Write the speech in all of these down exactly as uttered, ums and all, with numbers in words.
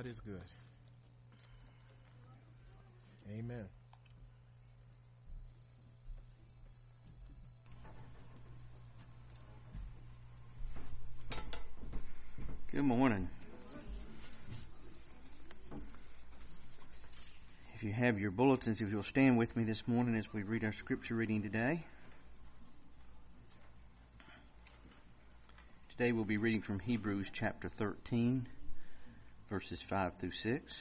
God is good. Amen. Good morning. If you have your bulletins, if you'll stand with me this morning as we read our scripture reading today. Today we'll be reading from Hebrews chapter thirteen, verses five through six.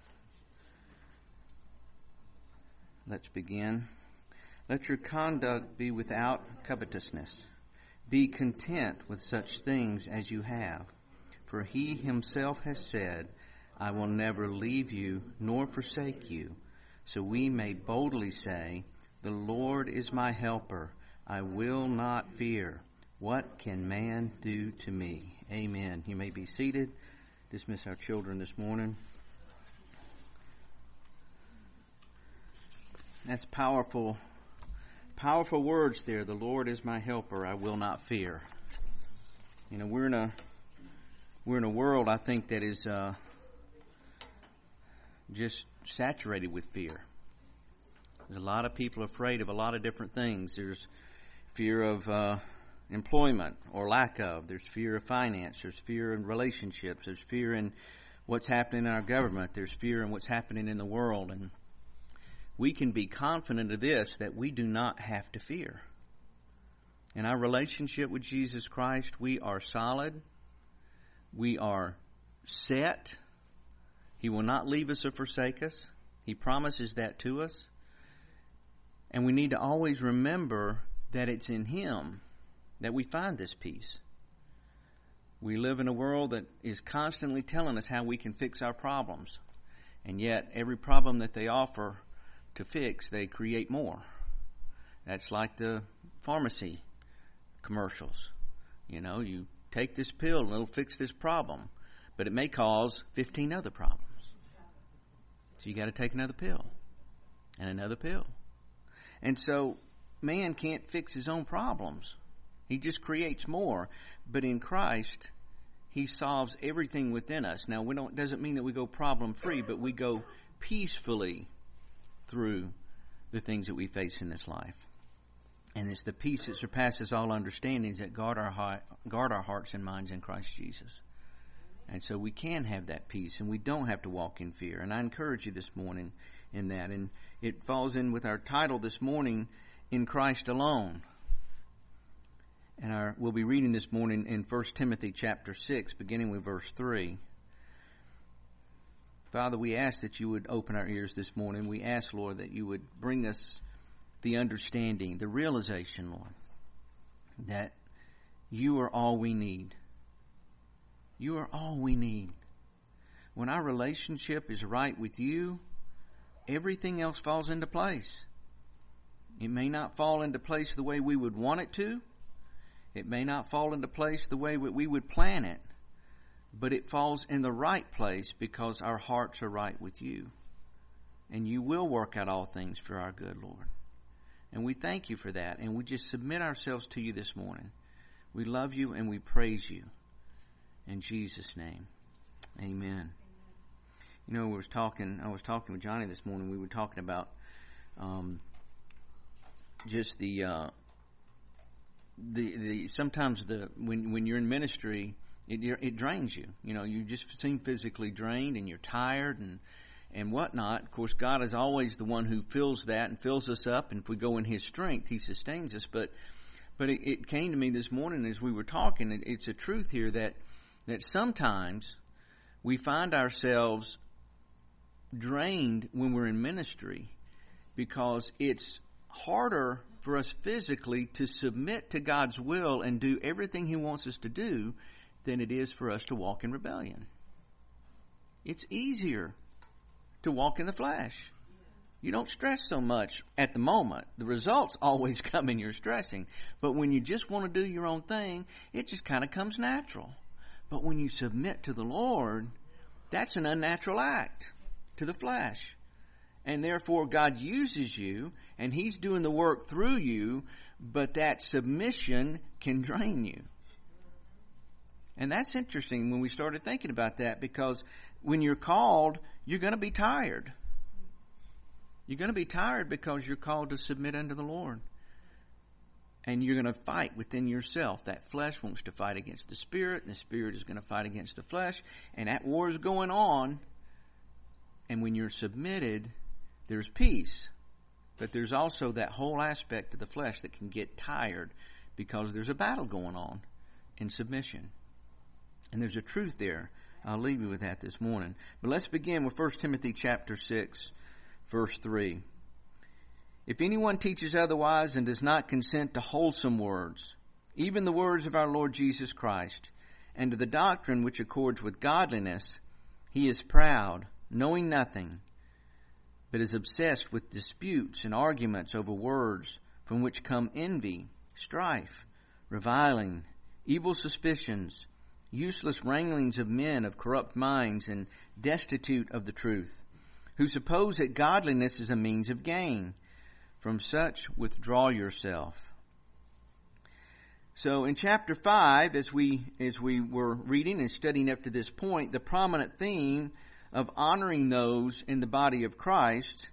Let's begin. Let your conduct be without covetousness. Be content with such things as you have. For he himself has said, I will never leave you nor forsake you. So we may boldly say, the Lord is my helper. I will not fear. What can man do to me? Amen. You may be seated. Dismiss our children this morning. That's powerful, powerful words there. The Lord is my helper. I will not fear. You know, we're in a we're in a world, I think, that is uh, just saturated with fear. There's a lot of people afraid of a lot of different things. There's fear of uh, employment or lack of. There's fear of finance. There's fear in relationships. There's fear in what's happening in our government. There's fear in what's happening in the world. And we can be confident of this, that we do not have to fear. In our relationship with Jesus Christ, we are solid. We are set. He will not leave us or forsake us. He promises that to us. And we need to always remember that it's in Him that we find this peace. We live in a world that is constantly telling us how we can fix our problems. And yet, every problem that they offer to fix, they create more. That's like the pharmacy commercials. You know, you take this pill and it'll fix this problem, but it may cause fifteen other problems. So you got to take another pill and another pill. And so man can't fix his own problems. He just creates more. But in Christ, He solves everything within us. Now, we don't doesn't mean that we go problem free, but we go peacefully through the things that we face in this life. And it's the peace that surpasses all understandings that guard our heart, guard our hearts and minds in Christ Jesus. And so we can have that peace, and we don't have to walk in fear. And I encourage you this morning in that. And it falls in with our title this morning, In Christ Alone. And our, we'll be reading this morning in First Timothy chapter six, beginning with verse three. Father, we ask that you would open our ears this morning. We ask, Lord, that you would bring us the understanding, the realization, Lord, that you are all we need. You are all we need. When our relationship is right with you, everything else falls into place. It may not fall into place the way we would want it to. It may not fall into place the way we would plan it. But it falls in the right place because our hearts are right with you. And you will work out all things for our good, Lord. And we thank you for that. And we just submit ourselves to you this morning. We love you and we praise you. In Jesus' name, amen. You know, we was talking. I was talking with Johnny this morning. We were talking about um, just the uh, the the sometimes the when when you're in ministry, it it drains you. You know, you just seem physically drained and you're tired and and whatnot. Of course, God is always the one who fills that and fills us up. And if we go in His strength, He sustains us. But but it, it came to me this morning as we were talking. It, it's a truth here that. That sometimes we find ourselves drained when we're in ministry because it's harder for us physically to submit to God's will and do everything He wants us to do than it is for us to walk in rebellion. It's easier to walk in the flesh. You don't stress so much at the moment. The results always come in your stressing. But when you just want to do your own thing, it just kind of comes natural. But when you submit to the Lord, that's an unnatural act to the flesh. And therefore, God uses you, and He's doing the work through you, but that submission can drain you. And that's interesting when we started thinking about that, because when you're called, you're going to be tired. You're going to be tired because you're called to submit unto the Lord. And you're going to fight within yourself. That flesh wants to fight against the spirit, and the spirit is going to fight against the flesh. And that war is going on. And when you're submitted, there's peace. But there's also that whole aspect of the flesh that can get tired because there's a battle going on in submission. And there's a truth there. I'll leave you with that this morning. But let's begin with First Timothy chapter six, verse three. If anyone teaches otherwise and does not consent to wholesome words, even the words of our Lord Jesus Christ, and to the doctrine which accords with godliness, he is proud, knowing nothing, but is obsessed with disputes and arguments over words, from which come envy, strife, reviling, evil suspicions, useless wranglings of men of corrupt minds and destitute of the truth, who suppose that godliness is a means of gain. From such withdraw yourself. So in chapter five, as we as we were reading and studying up to this point, the prominent theme of honoring those in the body of Christ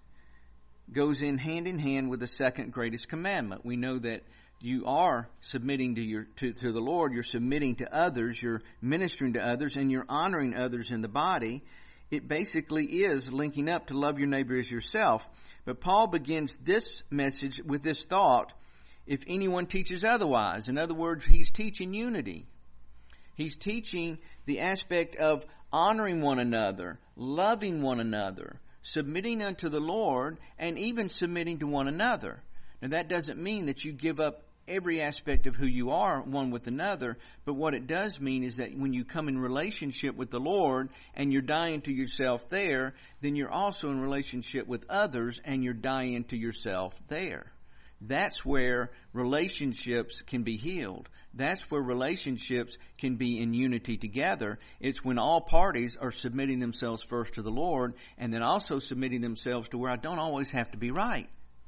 goes in hand in hand with the second greatest commandment. We know that you are submitting to your to, to the Lord, you're submitting to others, you're ministering to others, and you're honoring others in the body. It basically is linking up to love your neighbor as yourself. But Paul begins this message with this thought: if anyone teaches otherwise. In other words, he's teaching unity. He's teaching the aspect of honoring one another, loving one another, submitting unto the Lord, and even submitting to one another. Now, that doesn't mean that you give up every aspect of who you are one with another, but what it does mean is that when you come in relationship with the Lord and you're dying to yourself there, then you're also in relationship with others and you're dying to yourself there. That's where relationships can be healed. That's where relationships can be in unity together. It's when all parties are submitting themselves first to the Lord, and then also submitting themselves to where I don't always have to be right.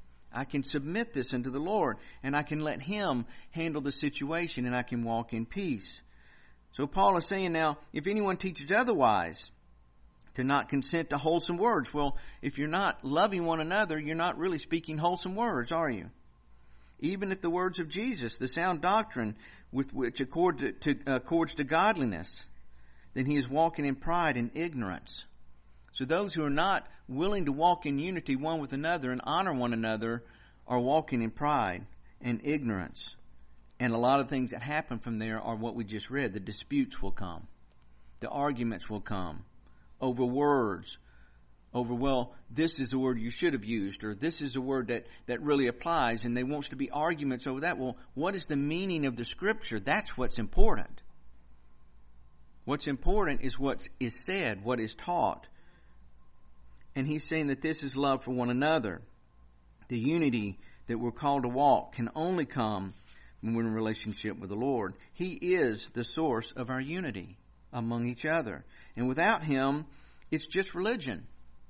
I can submit this unto the Lord, and I can let Him handle the situation, and I can walk in peace. So Paul is saying now, if anyone teaches otherwise, to not consent to wholesome words. Well, if you're not loving one another, you're not really speaking wholesome words, are you? Even if the words of Jesus, the sound doctrine with which accord to, to, accords to godliness, then he is walking in pride and ignorance. So those who are not willing to walk in unity one with another and honor one another are walking in pride and ignorance. And a lot of things that happen from there are what we just read. The disputes will come. The arguments will come over words. Over, well, this is the word you should have used, or this is a word that, that really applies, and there wants to be arguments over that. Well, what is the meaning of the Scripture? That's what's important. What's important is what is said, what is taught. And he's saying that this is love for one another. The unity that we're called to walk can only come when we're in relationship with the Lord. He is the source of our unity among each other. And without Him, it's just religion.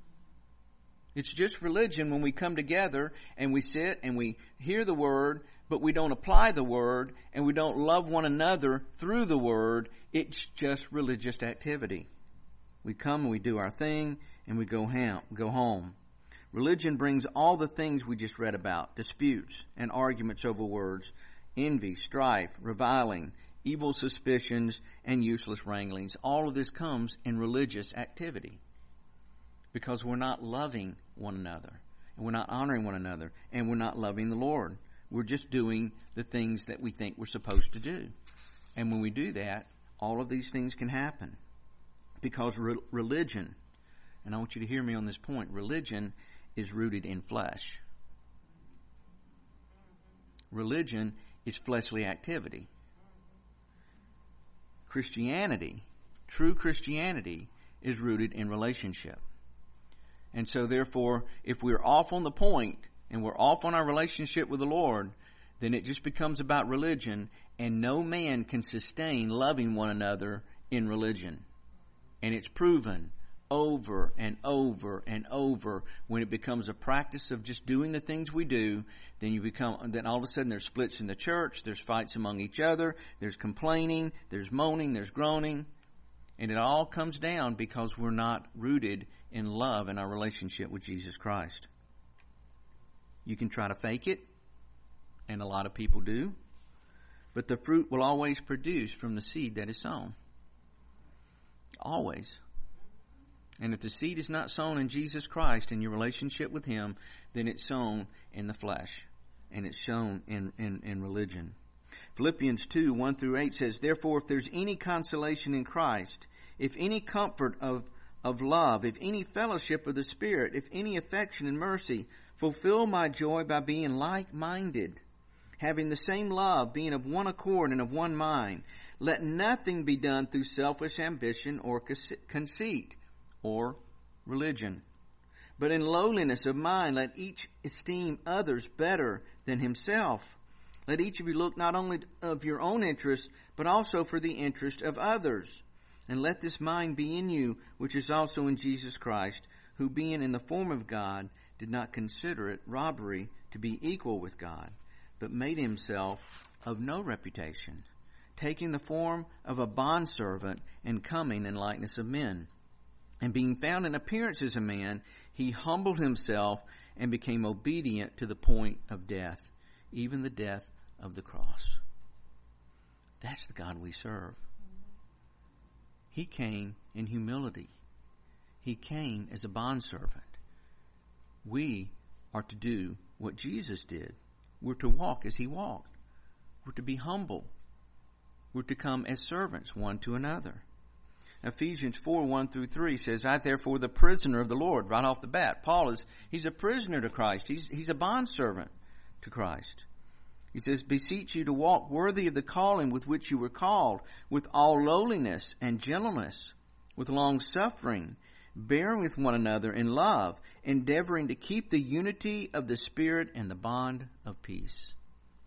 It's just religion when we come together and we sit and we hear the Word, but we don't apply the Word, and we don't love one another through the Word. It's just religious activity. We come and we do our thing, and we go home. Religion brings all the things we just read about: disputes and arguments over words, envy, strife, reviling, evil suspicions, and useless wranglings. All of this comes in religious activity because we're not loving one another, and we're not honoring one another, and we're not loving the Lord. We're just doing the things that we think we're supposed to do. And when we do that, all of these things can happen because re- religion, and I want you to hear me on this point, religion is rooted in flesh. Religion is fleshly activity. Christianity, true Christianity, is rooted in relationship. And so therefore, if we're off on the point and we're off on our relationship with the Lord, then it just becomes about religion, and no man can sustain loving one another in religion. And it's proven over and over and over. When it becomes a practice of just doing the things we do, then you become, then all of a sudden there's splits in the church, there's fights among each other, there's complaining, there's moaning, there's groaning. And it all comes down because we're not rooted in love in our relationship with Jesus Christ. You can try to fake it, and a lot of people do, but the fruit will always produce from the seed that is sown. Always. And if the seed is not sown in Jesus Christ, in your relationship with Him, then it's sown in the flesh, and it's sown in, in, in religion. Philippians two, one through eight says, "Therefore, if there's any consolation in Christ, if any comfort of, of love, if any fellowship of the Spirit, if any affection and mercy, fulfill my joy by being like-minded, having the same love, being of one accord and of one mind. Let nothing be done through selfish ambition or conceit or religion, but in lowliness of mind let each esteem others better than himself. Let each of you look not only of your own interest, but also for the interest of others. And let this mind be in you, which is also in Jesus Christ, who being in the form of God, did not consider it robbery to be equal with God, but made himself of no reputation, taking the form of a bondservant and coming in likeness of men. And being found in appearance as a man, he humbled himself and became obedient to the point of death, even the death of the cross." That's the God we serve. He came in humility. He came as a bondservant. We are to do what Jesus did. We're to walk as he walked. We're to be humble. We're to come as servants one to another. Ephesians four, one through three says, "I therefore, the prisoner of the Lord," right off the bat. Paul is, he's a prisoner to Christ. He's, he's a bondservant to Christ. He says, "Beseech you to walk worthy of the calling with which you were called, with all lowliness and gentleness, with long suffering, bearing with one another in love, endeavoring to keep the unity of the Spirit and the bond of peace."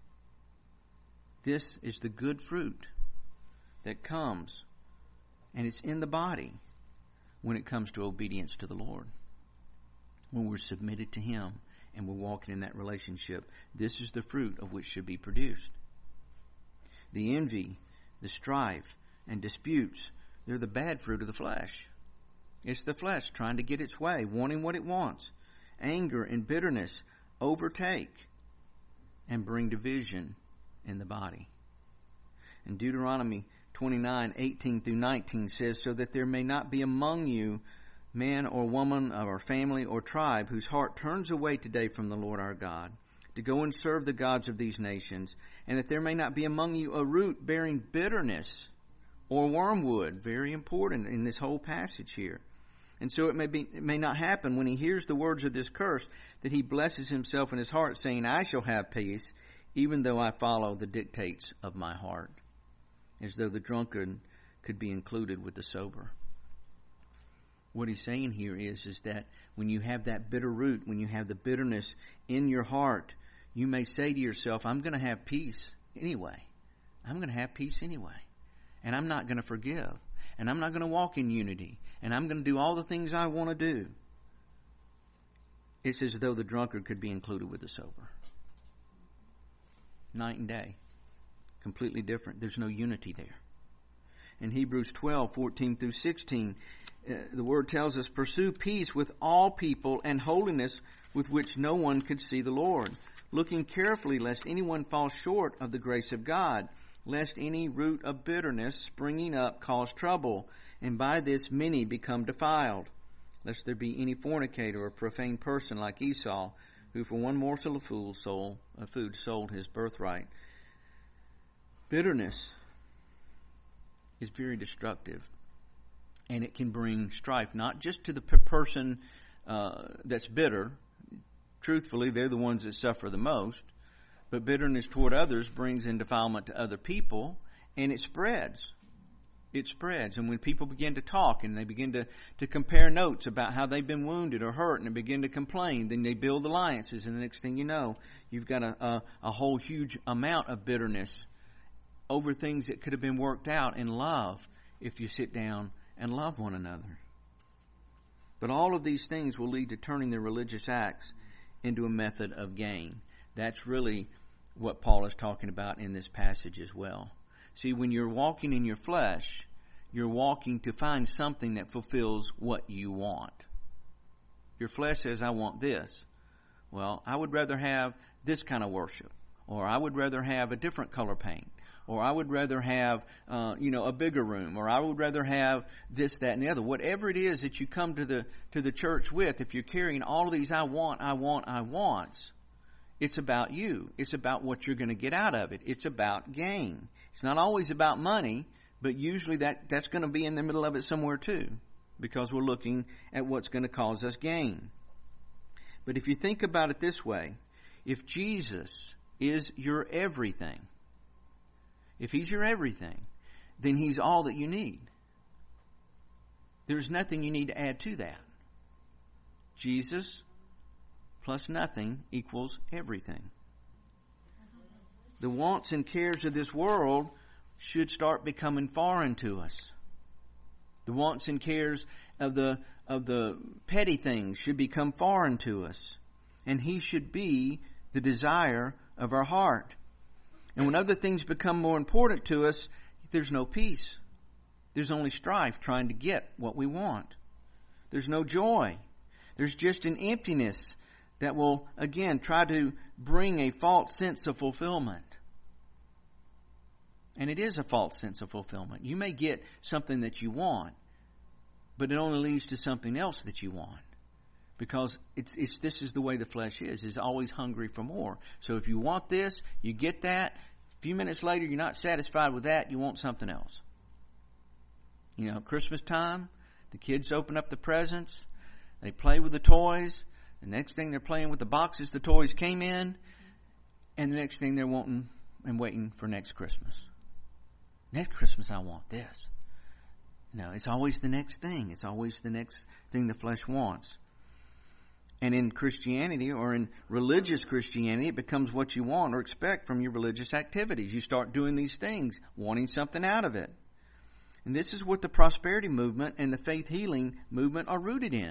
This is the good fruit that comes, and it's in the body when it comes to obedience to the Lord. When we're submitted to Him and we're walking in that relationship, this is the fruit of which should be produced. The envy, the strife, and disputes, they're the bad fruit of the flesh. It's the flesh trying to get its way, wanting what it wants. Anger and bitterness overtake and bring division in the body. In Deuteronomy twenty-nine, eighteen through nineteen says, "So that there may not be among you man or woman or family or tribe whose heart turns away today from the Lord our God, to go and serve the gods of these nations, and that there may not be among you a root bearing bitterness or wormwood." Very important in this whole passage here. "And so it may be, it may not happen when he hears the words of this curse, that he blesses himself in his heart, saying, I shall have peace, even though I follow the dictates of my heart." As though the drunkard could be included with the sober. What he's saying here is, is that when you have that bitter root, when you have the bitterness in your heart, you may say to yourself, I'm going to have peace anyway. I'm going to have peace anyway. And I'm not going to forgive. And I'm not going to walk in unity. And I'm going to do all the things I want to do. It's as though the drunkard could be included with the sober. Night and day. Completely different. There's no unity there. In Hebrews twelve, fourteen through sixteen, uh, the word tells us, "Pursue peace with all people and holiness, with which no one could see the Lord, looking carefully lest anyone fall short of the grace of God, lest any root of bitterness springing up cause trouble, and by this many become defiled, lest there be any fornicator or profane person like Esau, who for one morsel of food sold, of food sold his birthright." Bitterness is very destructive, and it can bring strife, not just to the p- person uh, that's bitter. Truthfully, they're the ones that suffer the most, but bitterness toward others brings in defilement to other people, and it spreads. It spreads, and when people begin to talk and they begin to, to compare notes about how they've been wounded or hurt, and they begin to complain, then they build alliances, and the next thing you know, you've got a, a, a whole huge amount of bitterness over things that could have been worked out in love if you sit down and love one another. But all of these things will lead to turning their religious acts into a method of gain. That's really what Paul is talking about in this passage as well. See, when you're walking in your flesh, you're walking to find something that fulfills what you want. Your flesh says, I want this. Well, I would rather have this kind of worship. Or I would rather have a different color paint. Or I would rather have, uh, you know, a bigger room. Or I would rather have this, that, and the other. Whatever it is that you come to the to the church with, if you're carrying all of these I want, I want, I wants, it's about you. It's about what you're going to get out of it. It's about gain. It's not always about money, but usually that, that's going to be in the middle of it somewhere too, because we're looking at what's going to cause us gain. But if you think about it this way, if Jesus is your everything, if He's your everything, then He's all that you need. There's nothing you need to add to that. Jesus plus nothing equals everything. The wants and cares of this world should start becoming foreign to us. The wants and cares of the of the petty things should become foreign to us. And He should be the desire of our heart. And when other things become more important to us, there's no peace. There's only strife trying to get what we want. There's no joy. There's just an emptiness that will, again, try to bring a false sense of fulfillment. And it is a false sense of fulfillment. You may get something that you want, but it only leads to something else that you want. Because it's, it's this is the way the flesh is, is always hungry for more. So if you want this, you get that. A few minutes later, you're not satisfied with that, you want something else. You know, Christmas time, the kids open up the presents, they play with the toys. The next thing they're playing with the boxes the toys came in. And the next thing they're wanting and waiting for next Christmas. Next Christmas I want this. No, it's always the next thing. It's always the next thing the flesh wants. And in Christianity, or in religious Christianity, it becomes what you want or expect from your religious activities. You start doing these things, wanting something out of it. And this is what the prosperity movement and the faith healing movement are rooted in.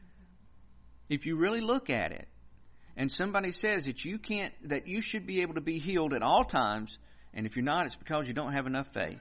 If you really look at it, and somebody says that you can't, that you should be able to be healed at all times, and if you're not, it's because you don't have enough faith.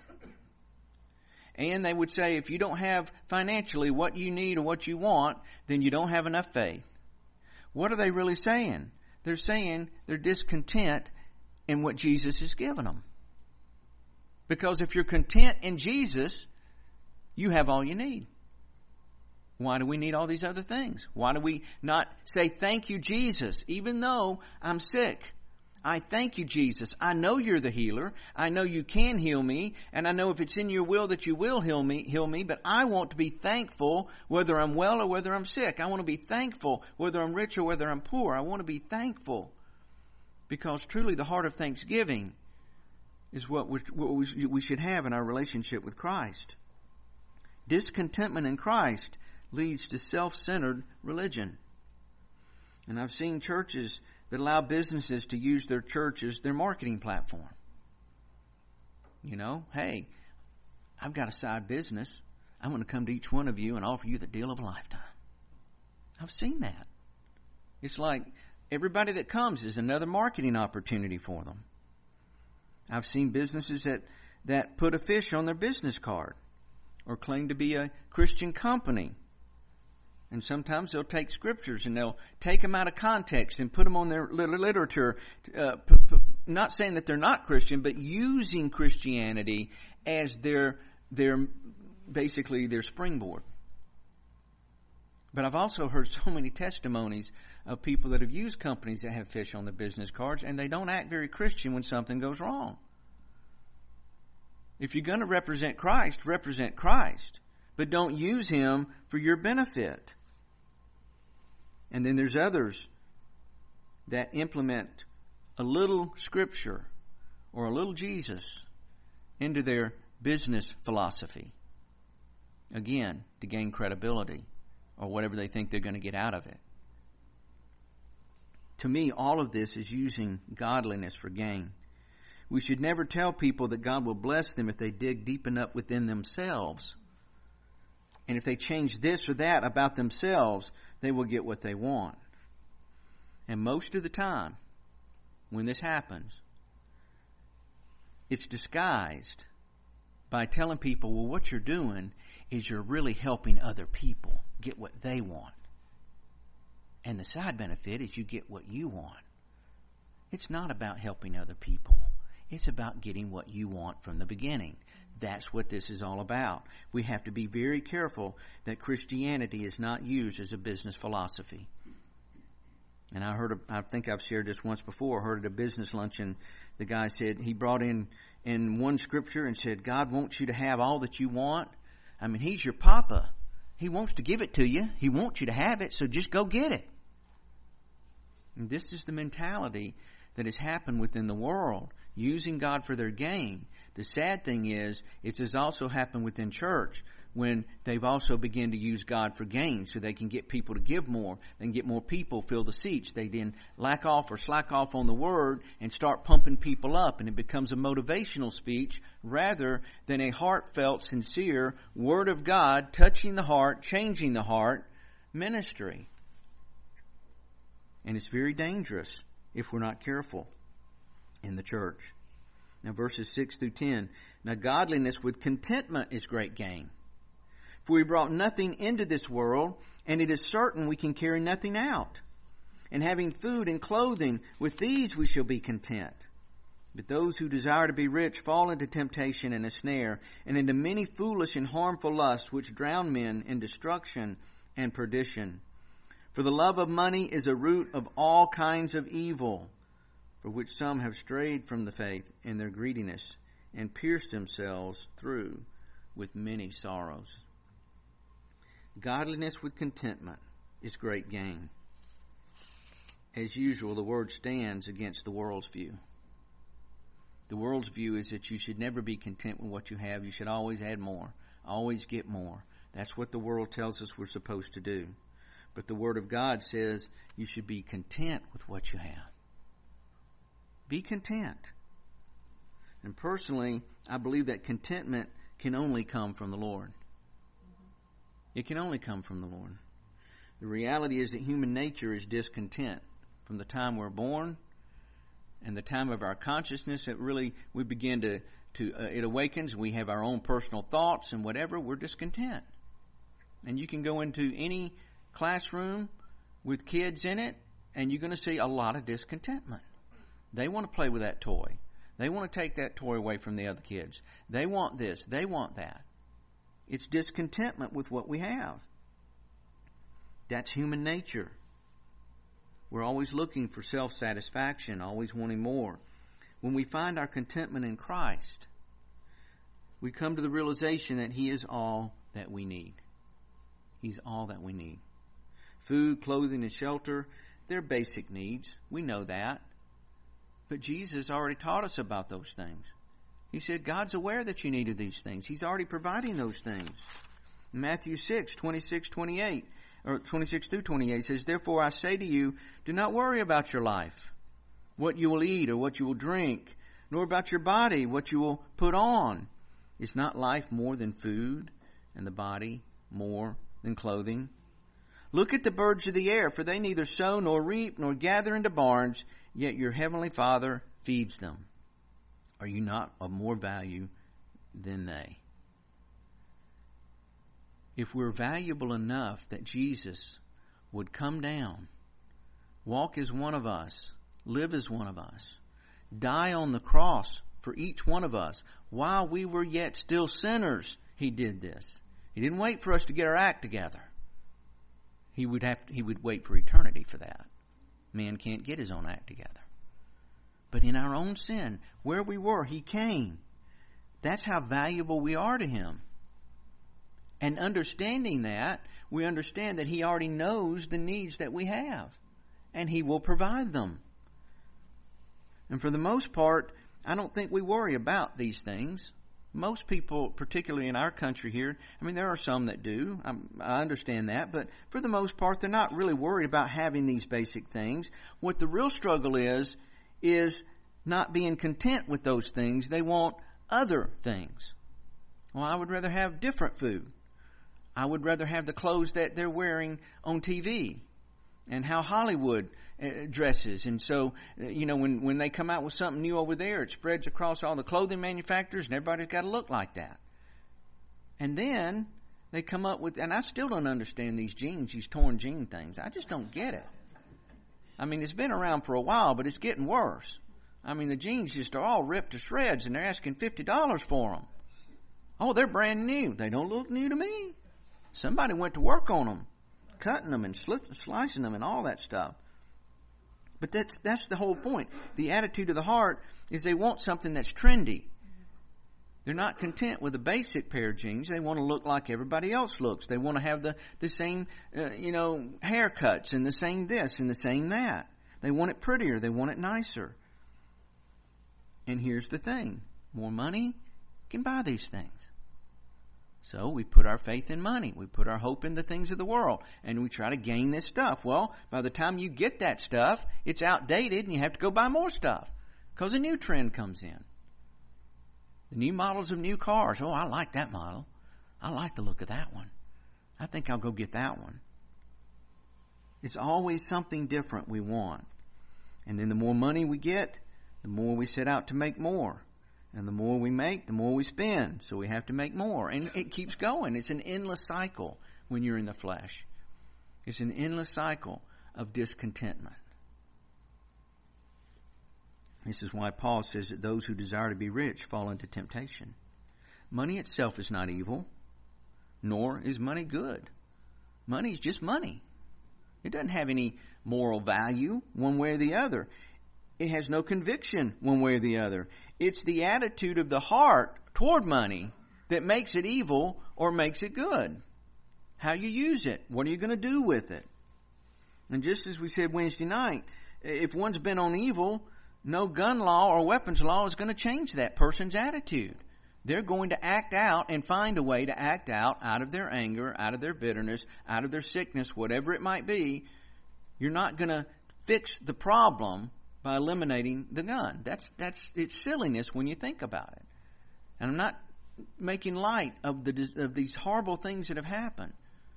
And they would say if you don't have financially what you need or what you want, then you don't have enough faith. What are they really saying? They're saying they're discontent in what Jesus has given them. Because if you're content in Jesus, you have all you need. Why do we need all these other things? Why do we not say, thank you, Jesus, even though I'm sick? I thank you, Jesus. I know you're the healer. I know you can heal me. And I know if it's in your will that you will heal me, heal me. But I want to be thankful whether I'm well or whether I'm sick. I want to be thankful whether I'm rich or whether I'm poor. I want to be thankful. Because truly the heart of thanksgiving is what we, what we should have in our relationship with Christ. Discontentment in Christ leads to self-centered religion. And I've seen churches that allow businesses to use their church as their marketing platform. You know, hey, I've got a side business. I'm going to come to each one of you and offer you the deal of a lifetime. I've seen that. It's like everybody that comes is another marketing opportunity for them. I've seen businesses that, that put a fish on their business card or claim to be a Christian company. And sometimes they'll take scriptures and they'll take them out of context and put them on their literature. Uh, p- p- not saying that they're not Christian, but using Christianity as their their basically their springboard. But I've also heard so many testimonies of people that have used companies that have fish on their business cards, and they don't act very Christian when something goes wrong. If you're going to represent Christ, represent Christ, but don't use Him for your benefit. And then there's others that implement a little scripture or a little Jesus into their business philosophy. Again, to gain credibility or whatever they think they're going to get out of it. To me, all of this is using godliness for gain. We should never tell people that God will bless them if they dig deep enough within themselves And if they change this or that about themselves, they will get what they want. And most of the time, when this happens, it's disguised by telling people, well, what you're doing is you're really helping other people get what they want. And the side benefit is you get what you want. It's not about helping other people. It's about getting what you want from the beginning. That's what this is all about. We have to be very careful that Christianity is not used as a business philosophy. And I heard, a, I think I've shared this once before, I heard at a business luncheon, the guy said, he brought in, in one scripture and said, God wants you to have all that you want. I mean, He's your papa. He wants to give it to you. He wants you to have it, so just go get it. And this is the mentality that has happened within the world, using God for their gain. The sad thing is, it has also happened within church when they've also begun to use God for gain so they can get people to give more and get more people, fill the seats. They then lack off or slack off on the word and start pumping people up, and it becomes a motivational speech rather than a heartfelt, sincere word of God touching the heart, changing the heart ministry. And it's very dangerous if we're not careful in the church. Now verses six through ten. Now godliness with contentment is great gain. For we brought nothing into this world, and it is certain we can carry nothing out. And having food and clothing, with these we shall be content. But those who desire to be rich fall into temptation and a snare, and into many foolish and harmful lusts, which drown men in destruction and perdition. For the love of money is a root of all kinds of evil, for which some have strayed from the faith in their greediness, and pierced themselves through with many sorrows. Godliness with contentment is great gain. As usual, the word stands against the world's view. The world's view is that you should never be content with what you have. You should always add more, always get more. That's what the world tells us we're supposed to do. But the Word of God says you should be content with what you have. Be content. And personally, I believe that contentment can only come from the Lord. It can only come from the Lord. The reality is that human nature is discontent. From the time we're born and the time of our consciousness, that really we begin to, to uh, it awakens. We have our own personal thoughts and whatever, we're discontent. And you can go into any classroom with kids in it, and you're going to see a lot of discontentment. They want to play with that toy. They want to take that toy away from the other kids. They want this. They want that. It's discontentment with what we have. That's human nature. We're always looking for self-satisfaction, always wanting more. When we find our contentment in Christ, we come to the realization that He is all that we need. He's all that we need. Food, clothing, and shelter, they're basic needs. We know that. But Jesus already taught us about those things. He said God's aware that you needed these things. He's already providing those things. Matthew six, twenty-six, twenty-eight, or twenty-six through twenty-eight says, Therefore I say to you, do not worry about your life, what you will eat or what you will drink, nor about your body, what you will put on. Is not life more than food, and the body more than clothing? Look at the birds of the air, for they neither sow nor reap nor gather into barns, yet your heavenly Father feeds them. Are you not of more value than they? If we're valuable enough that Jesus would come down, walk as one of us, live as one of us, die on the cross for each one of us, while we were yet still sinners, He did this. He didn't wait for us to get our act together. He would have to, He would wait for eternity for that. Man can't get his own act together. But in our own sin, where we were, He came. That's how valuable we are to Him. And understanding that, we understand that He already knows the needs that we have. And He will provide them. And for the most part, I don't think we worry about these things. Most people, particularly in our country here, I mean, there are some that do. I, I understand that. But for the most part, they're not really worried about having these basic things. What the real struggle is, is not being content with those things. They want other things. Well, I would rather have different food. I would rather have the clothes that they're wearing on T V and how Hollywood uh, dresses. And so, uh, you know, when, when they come out with something new over there, it spreads across all the clothing manufacturers and everybody's got to look like that. And then they come up with, and I still don't understand these jeans, these torn jean things. I just don't get it. I mean, it's been around for a while, but it's getting worse. I mean, the jeans just are all ripped to shreds, and they're asking fifty dollars for them. Oh, they're brand new. They don't look new to me. Somebody went to work on them, cutting them and slicing them and all that stuff. But that's that's the whole point. The attitude of the heart is they want something that's trendy. They're not content with a basic pair of jeans. They want to look like everybody else looks. They want to have the, the same, uh, you know, haircuts and the same this and the same that. They want it prettier. They want it nicer. And here's the thing. More money can buy these things. So we put our faith in money. We put our hope in the things of the world. And we try to gain this stuff. Well, by the time you get that stuff, it's outdated and you have to go buy more stuff. Because a new trend comes in. The new models of new cars. Oh, I like that model. I like the look of that one. I think I'll go get that one. It's always something different we want. And then the more money we get, the more we set out to make more. And the more we make, the more we spend. So we have to make more. And it keeps going. It's an endless cycle when you're in the flesh. It's an endless cycle of discontentment. This is why Paul says that those who desire to be rich fall into temptation. Money itself is not evil, nor is money good. Money is just money. It doesn't have any moral value one way or the other. It has no conviction one way or the other. It's the attitude of the heart toward money that makes it evil or makes it good. How you use it. What are you going to do with it? And just as we said Wednesday night, if one's been on evil, no gun law or weapons law is going to change that person's attitude. They're going to act out and find a way to act out out of their anger, out of their bitterness, out of their sickness, whatever it might be. You're not going to fix the problem by eliminating the gun. That's that's it's silliness when you think about it. And I'm not making light of the of these horrible things that have happened.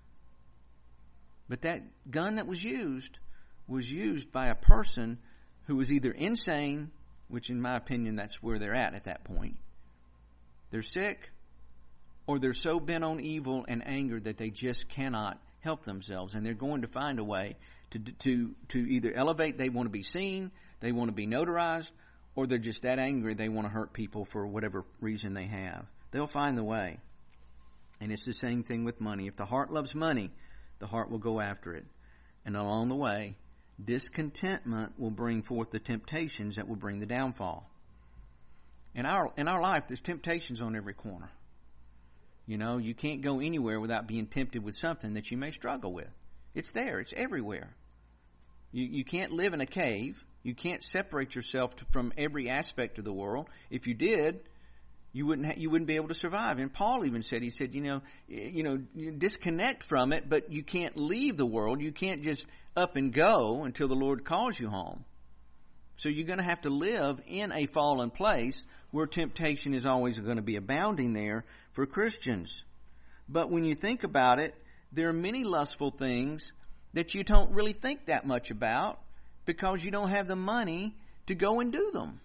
But that gun that was used was used by a person who was either insane, which in my opinion that's where they're at at that point. They're sick, or they're so bent on evil and anger that they just cannot help themselves, and they're going to find a way to to to either elevate. They want to be seen, they want to be notarized, or they're just that angry they want to hurt people for whatever reason they have. They'll find the way. And it's the same thing with money. If the heart loves money, the heart will go after it. And along the way, discontentment will bring forth the temptations that will bring the downfall. In our in our life, there's temptations on every corner. You know, you can't go anywhere without being tempted with something that you may struggle with. It's there. It's everywhere. You you can't live in a cave. You can't separate yourself to, from every aspect of the world. If you did, you wouldn't ha- you wouldn't be able to survive. And Paul even said, he said, you know, you know, you disconnect from it, but you can't leave the world. You can't just up and go until the Lord calls you home. So you're going to have to live in a fallen place where temptation is always going to be abounding there for Christians. But when you think about it, there are many lustful things that you don't really think that much about because you don't have the money to go and do them.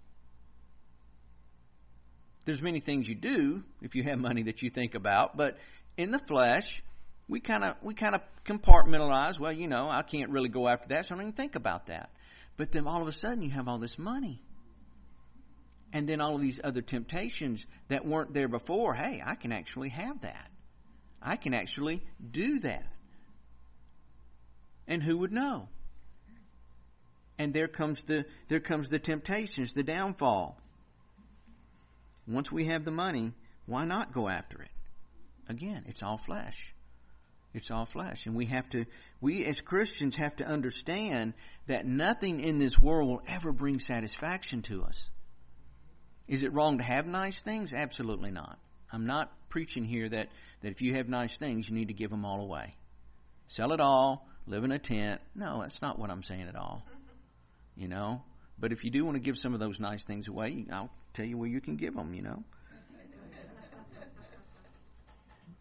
There's many things you do if you have money that you think about, but in the flesh, we kind of we kind of compartmentalize. Well, you know, I can't really go after that, so I don't even think about that. But then all of a sudden, you have all this money, and then all of these other temptations that weren't there before. Hey, I can actually have that. I can actually do that. And who would know? And there comes the there comes the temptations, the downfall. Once we have the money, why not go after it? Again, it's all flesh. It's all flesh. And we have to, we as Christians have to understand that nothing in this world will ever bring satisfaction to us. Is it wrong to have nice things? Absolutely not. I'm not preaching here that, that if you have nice things, you need to give them all away. Sell it all, live in a tent. No, that's not what I'm saying at all. You know? But if you do want to give some of those nice things away, I'll tell you where you can give them, you know.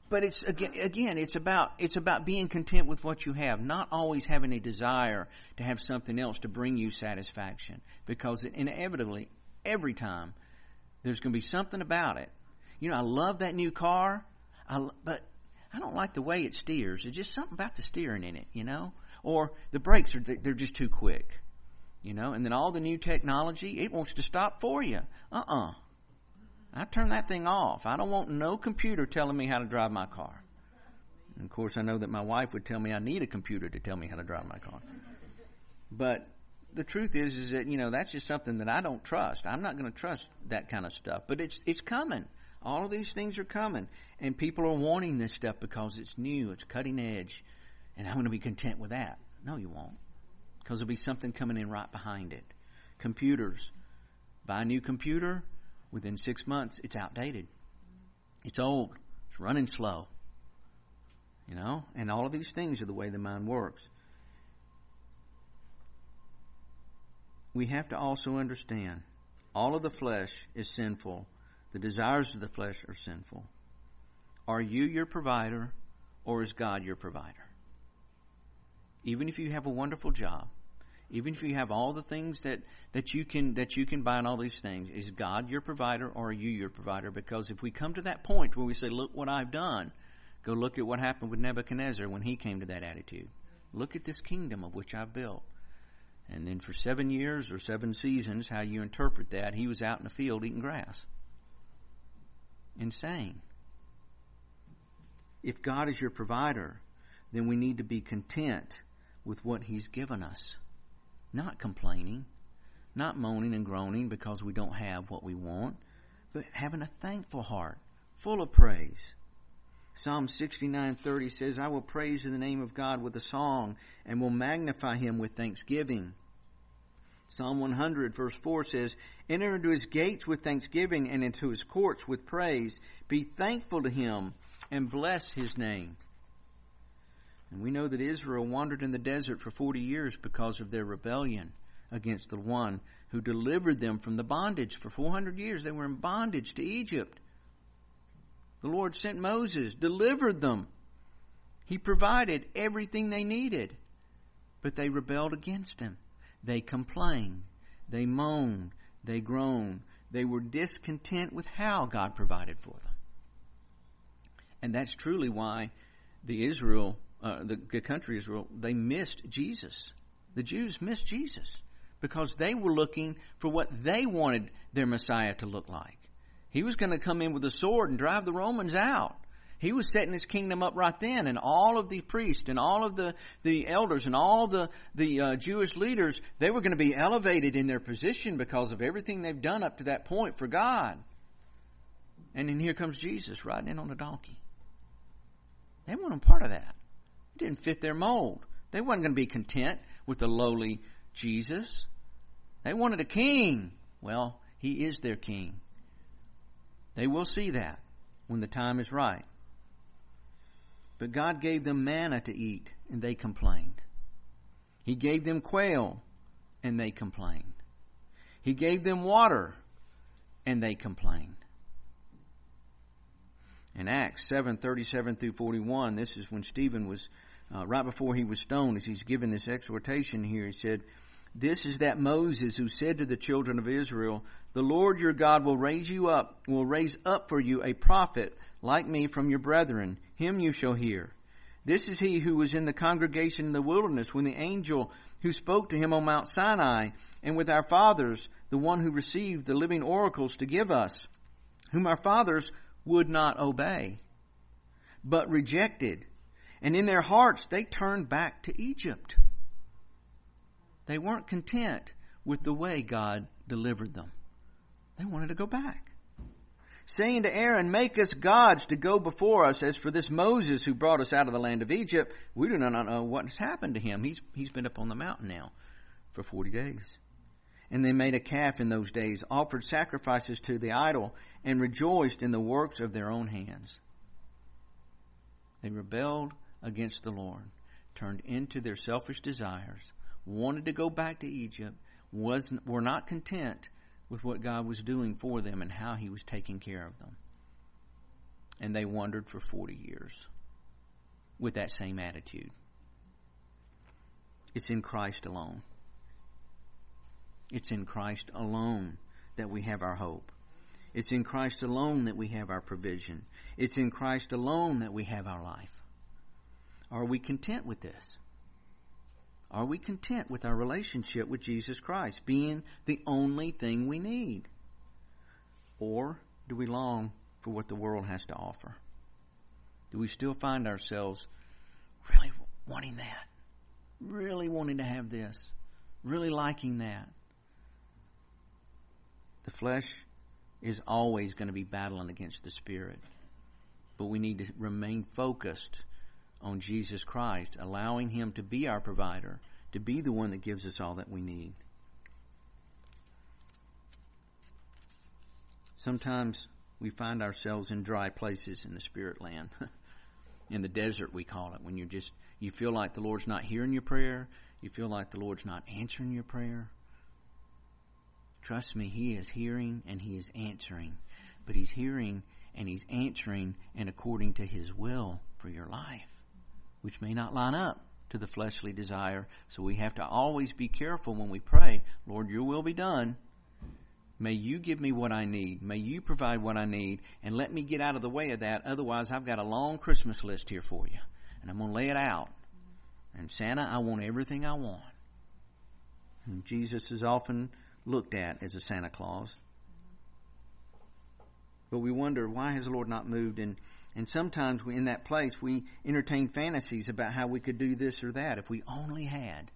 But it's again, again, it's about it's about being content with what you have, not always having a desire to have something else to bring you satisfaction, because it, inevitably, every time, there's going to be something about it. You know, I love that new car, I, but I don't like the way it steers. There's just something about the steering in it, you know, or the brakes are they're just too quick, you know. And then all the new technology, it wants to stop for you. Uh-uh. I turn that thing off. I don't want no computer telling me how to drive my car. And of course, I know that my wife would tell me I need a computer to tell me how to drive my car. But the truth is, is that, you know, that's just something that I don't trust. I'm not going to trust that kind of stuff. But it's it's coming. All of these things are coming. And people are wanting this stuff because it's new, it's cutting edge. And I'm going to be content with that. No, you won't. Because there'll be something coming in right behind it. Computers. Buy a new computer. Within six months, it's outdated. It's old. It's running slow. You know? And all of these things are the way the mind works. We have to also understand all of the flesh is sinful. The desires of the flesh are sinful. Are you your provider, or is God your provider? Even if you have a wonderful job, even if you have all the things that, that you can that you can buy and all these things, is God your provider or are you your provider? Because if we come to that point where we say, look what I've done, go look at what happened with Nebuchadnezzar when he came to that attitude. Look at this kingdom of which I've built. And then for seven years or seven seasons, how you interpret that, he was out in the field eating grass. Insane. If God is your provider, then we need to be content with what he's given us. Not complaining, not moaning and groaning because we don't have what we want, but having a thankful heart, full of praise. Psalm sixty-nine thirty says, I will praise in the name of God with a song and will magnify him with thanksgiving. Psalm one hundred verse four says, enter into his gates with thanksgiving and into his courts with praise. Be thankful to him and bless his name. And we know that Israel wandered in the desert for forty years because of their rebellion against the one who delivered them from the bondage. For four hundred years they were in bondage to Egypt. The Lord sent Moses, delivered them. He provided everything they needed. But they rebelled against him. They complained. They moaned. They groaned. They were discontent with how God provided for them. And that's truly why the Israel Uh, the, the country Israel, they missed Jesus. The Jews missed Jesus because they were looking for what they wanted their Messiah to look like. He was going to come in with a sword and drive the Romans out. He was setting his kingdom up right then, and all of the priests and all of the, the elders and all the, the uh, Jewish leaders, they were going to be elevated in their position because of everything they've done up to that point for God. And then here comes Jesus riding in on a donkey. They weren't a part of that. Didn't fit their mold. They weren't going to be content with the lowly Jesus. They wanted a king. Well, he is their king. They will see that when the time is right. But God gave them manna to eat, and they complained. He gave them quail, and they complained. He gave them water, and they complained. In Acts seven thirty-seven through forty-one, this is when Stephen was Uh, right before he was stoned, as he's given this exhortation here, he said, this is that Moses who said to the children of Israel, the Lord your God will raise you up, will raise up for you a prophet like me from your brethren. Him you shall hear. This is he who was in the congregation in the wilderness when the angel who spoke to him on Mount Sinai, and with our fathers, the one who received the living oracles to give us, whom our fathers would not obey, but rejected. And in their hearts, they turned back to Egypt. They weren't content with the way God delivered them. They wanted to go back. Saying to Aaron, make us gods to go before us. As for this Moses who brought us out of the land of Egypt, we do not know what has happened to him. He's, he's been up on the mountain now for forty days. And they made a calf in those days, offered sacrifices to the idol, and rejoiced in the works of their own hands. They rebelled against the Lord, turned into their selfish desires, wanted to go back to Egypt, was were not content with what God was doing for them and how he was taking care of them. And they wandered for forty years with that same attitude. It's in Christ alone. It's in Christ alone that we have our hope. It's in Christ alone that we have our provision. It's in Christ alone that we have our life. Are we content with this? Are we content with our relationship with Jesus Christ being the only thing we need? Or do we long for what the world has to offer? Do we still find ourselves really wanting that? Really wanting to have this? Really liking that? The flesh is always going to be battling against the Spirit. But we need to remain focused on Jesus Christ, allowing Him to be our provider, to be the one that gives us all that we need. Sometimes we find ourselves in dry places in the spirit land. In the desert, we call it, when you just you feel like the Lord's not hearing your prayer, you feel like the Lord's not answering your prayer. Trust me, He is hearing and He is answering. But He's hearing and He's answering and according to His will for your life, which may not line up to the fleshly desire. So we have to always be careful when we pray, Lord, your will be done. May you give me what I need. May you provide what I need, and let me get out of the way of that. Otherwise, I've got a long Christmas list here for you, and I'm going to lay it out. And Santa, I want everything I want. And Jesus is often looked at as a Santa Claus. But we wonder, why has the Lord not moved? And, and sometimes we, in that place, we entertain fantasies about how we could do this or that if we only had.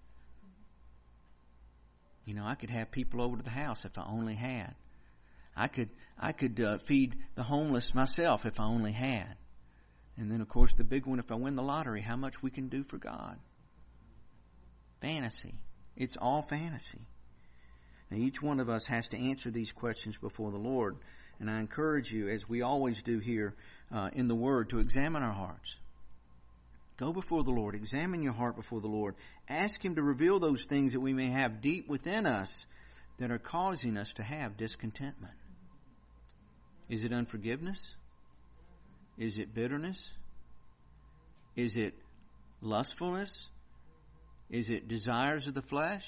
You know, I could have people over to the house if I only had. I could I could uh, feed the homeless myself if I only had. And then, of course, the big one, if I win the lottery, how much we can do for God. Fantasy. It's all fantasy. Now, each one of us has to answer these questions before the Lord. And I encourage you, as we always do here uh, in the Word, to examine our hearts. Go before the Lord. Examine your heart before the Lord. Ask Him to reveal those things that we may have deep within us that are causing us to have discontentment. Is it unforgiveness? Is it bitterness? Is it lustfulness? Is it desires of the flesh?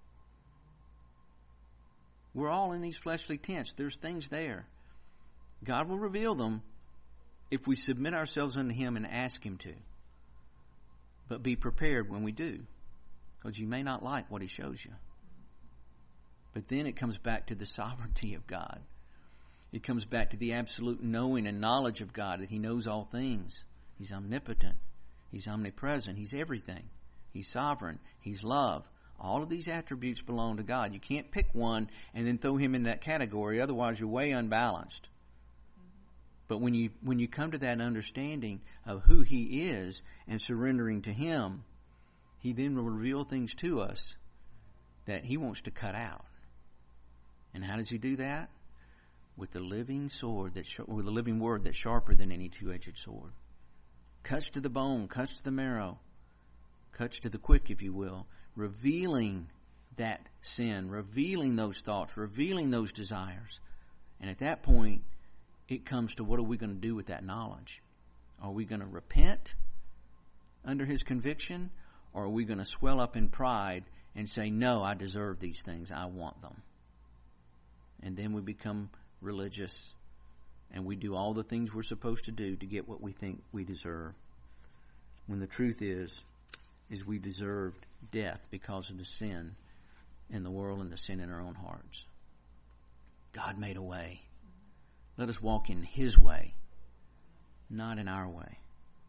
We're all in these fleshly tents. There's things there. God will reveal them if we submit ourselves unto Him and ask Him to. But be prepared when we do, because you may not like what He shows you. But then it comes back to the sovereignty of God. It comes back to the absolute knowing and knowledge of God, that He knows all things. He's omnipotent. He's omnipresent. He's everything. He's sovereign. He's love. All of these attributes belong to God. You can't pick one and then throw Him in that category. Otherwise, you're way unbalanced. But when you when you come to that understanding of who He is and surrendering to Him, He then will reveal things to us that He wants to cut out. And how does He do that? With the living sword, that sh- with the living word that's sharper than any two-edged sword. Cuts to the bone, cuts to the marrow, cuts to the quick, if you will, revealing that sin, revealing those thoughts, revealing those desires. And at that point, it comes to, what are we going to do with that knowledge? Are we going to repent under His conviction? Or are we going to swell up in pride and say, no, I deserve these things. I want them. And then we become religious and we do all the things we're supposed to do to get what we think we deserve. When the truth is, is we deserved death because of the sin in the world and the sin in our own hearts. God made a way. Let us walk in His way, not in our way.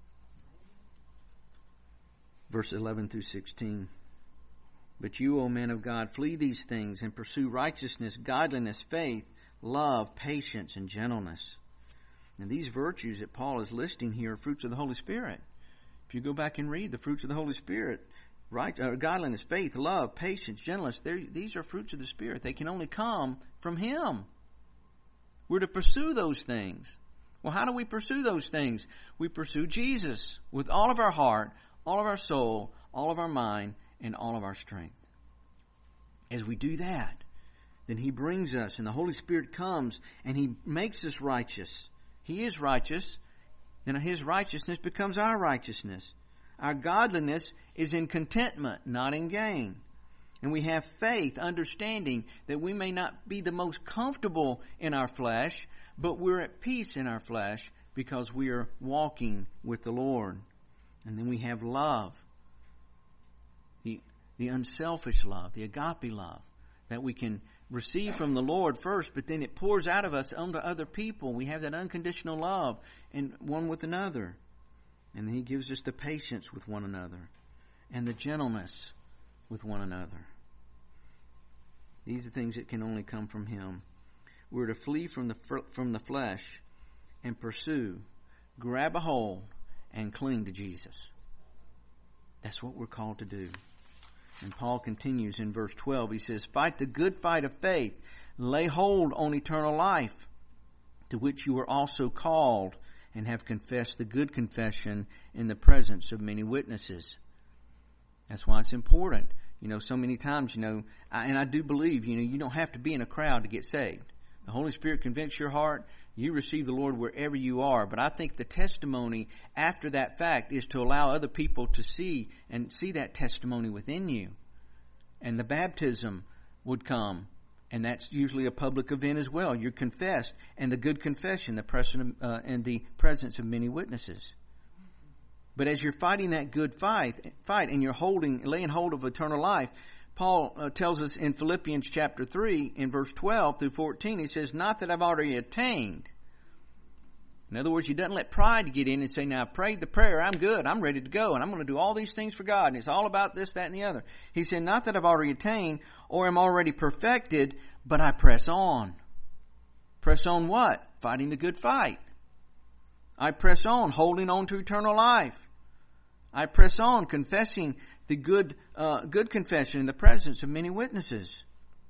Verse eleven through sixteen. But you, O men of God, flee these things and pursue righteousness, godliness, faith, love, patience, and gentleness. And these virtues that Paul is listing here are fruits of the Holy Spirit. If you go back and read the fruits of the Holy Spirit, right, uh, godliness, faith, love, patience, gentleness, these are fruits of the Spirit. They can only come from Him. We're to pursue those things. Well, how do we pursue those things? We pursue Jesus with all of our heart, all of our soul, all of our mind, and all of our strength. As we do that, then He brings us, and the Holy Spirit comes, and He makes us righteous. He is righteous. then His righteousness becomes our righteousness. Our godliness is in contentment, not in gain. And we have faith, understanding that we may not be the most comfortable in our flesh, but we're at peace in our flesh because we are walking with the Lord. And then we have love, the, the unselfish love, the agape love, that we can receive from the Lord first, but then it pours out of us onto other people. We have that unconditional love and one with another. And then He gives us the patience with one another and the gentleness with one another. These are things that can only come from Him. We're to flee from the from the flesh and pursue, grab a hold, and cling to Jesus. That's what we're called to do. And Paul continues in verse twelve. He says, "Fight the good fight of faith. Lay hold on eternal life, to which you were also called, and have confessed the good confession in the presence of many witnesses." That's why it's important. You know, so many times, you know, I, and I do believe, you know, you don't have to be in a crowd to get saved. The Holy Spirit convicts your heart. You receive the Lord wherever you are. But I think the testimony after that fact is to allow other people to see and see that testimony within you. And the baptism would come. And that's usually a public event as well. You're confessed. And the good confession, the presence, uh, and the presence of many witnesses. But as you're fighting that good fight, fight and you're holding, laying hold of eternal life, Paul uh, tells us in Philippians chapter three, in verse twelve through fourteen, he says, "Not that I've already attained." In other words, he doesn't let pride get in and say, "Now I've prayed the prayer, I'm good, I'm ready to go, and I'm going to do all these things for God, and it's all about this, that, and the other." He said, "Not that I've already attained or am already perfected, but I press on." Press on what? Fighting the good fight. I press on, holding on to eternal life. I press on, confessing the good uh, good confession in the presence of many witnesses.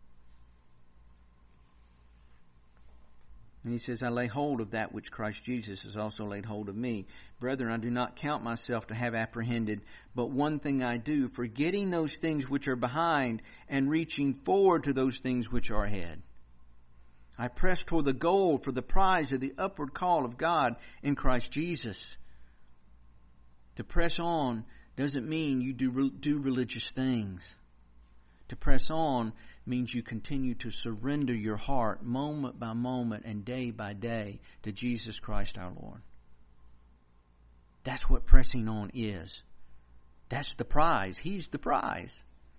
And he says, "I lay hold of that which Christ Jesus has also laid hold of me. Brethren, I do not count myself to have apprehended, but one thing I do, forgetting those things which are behind and reaching forward to those things which are ahead. I press toward the goal for the prize of the upward call of God in Christ Jesus." To press on doesn't mean you do, do religious things. To press on means you continue to surrender your heart moment by moment and day by day to Jesus Christ our Lord. That's what pressing on is. That's the prize. He's the prize.